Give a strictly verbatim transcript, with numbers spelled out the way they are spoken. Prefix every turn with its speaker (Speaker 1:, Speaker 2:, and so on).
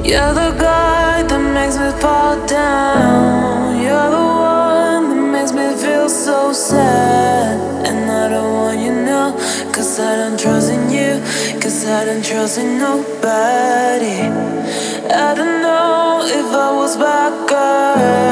Speaker 1: You're the guy that makes me fall down. You're the one that makes me feel so sad. And I don't want you now, cause I don't trust in you, cause I don't trust in nobody. I don't know if I was back girl.